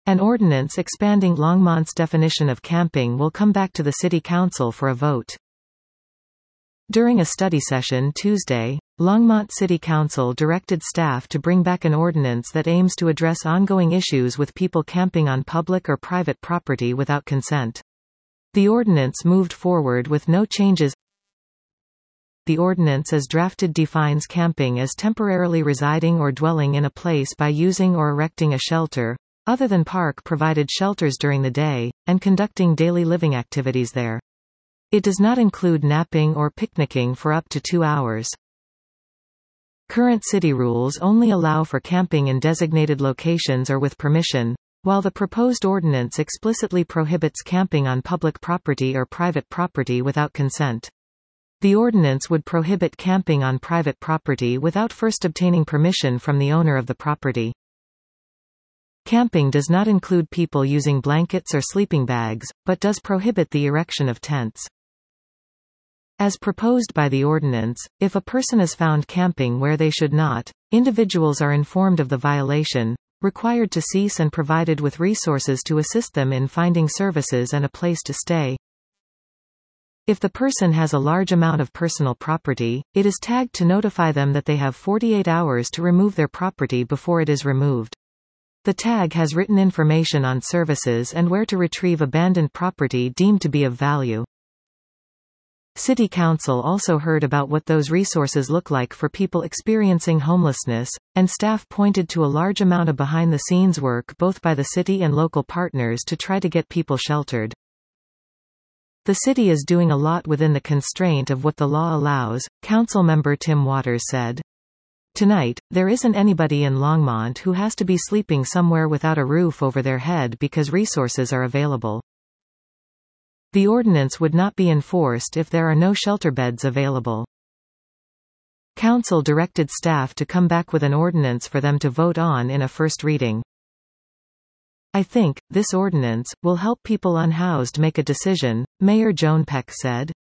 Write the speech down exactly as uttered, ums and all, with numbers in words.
An ordinance expanding Longmont's definition of camping will come back to the City Council for a vote. During a study session Tuesday, Longmont City Council directed staff to bring back an ordinance that aims to address ongoing issues with people camping on public or private property without consent. The ordinance moved forward with no changes. The ordinance as drafted defines camping as temporarily residing or dwelling in a place by using or erecting a shelter, other than park-provided shelters during the day, and conducting daily living activities there. It does not include napping or picnicking for up to two hours. Current city rules only allow for camping in designated locations or with permission, while the proposed ordinance explicitly prohibits camping on public property or private property without consent. The ordinance would prohibit camping on private property without first obtaining permission from the owner of the property. Camping does not include people using blankets or sleeping bags, but does prohibit the erection of tents. As proposed by the ordinance, if a person is found camping where they should not, individuals are informed of the violation, required to cease and provided with resources to assist them in finding services and a place to stay. If the person has a large amount of personal property, it is tagged to notify them that they have forty-eight hours to remove their property before it is removed. The tag has written information on services and where to retrieve abandoned property deemed to be of value. City Council also heard about what those resources look like for people experiencing homelessness, and staff pointed to a large amount of behind-the-scenes work both by the city and local partners to try to get people sheltered. The city is doing a lot within the constraint of what the law allows, Council member Tim Waters said. Tonight, there isn't anybody in Longmont who has to be sleeping somewhere without a roof over their head because resources are available. The ordinance would not be enforced if there are no shelter beds available. Council directed staff to come back with an ordinance for them to vote on in a first reading. I think, this ordinance, will help people unhoused make a decision, Mayor Joan Peck said.